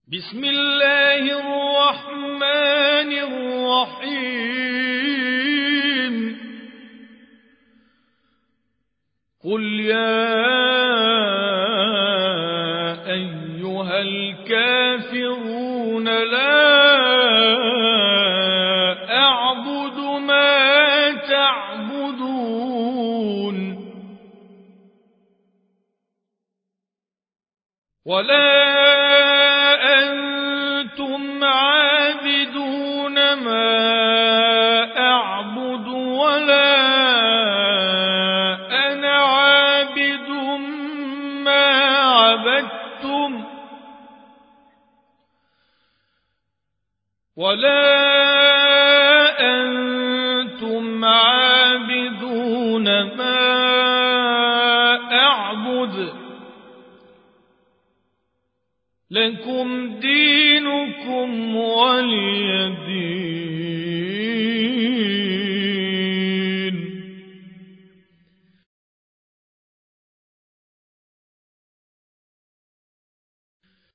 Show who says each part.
Speaker 1: بسم الله الرحمن الرحيم قل يا أيها الكافرون لا أعبد ما تعبدون ولا أنتم عابدون ما أعبد ولا أنا عابد ما عبدتم ولا أنتم عابدون ما أعبد لكم دينكم ولي دين.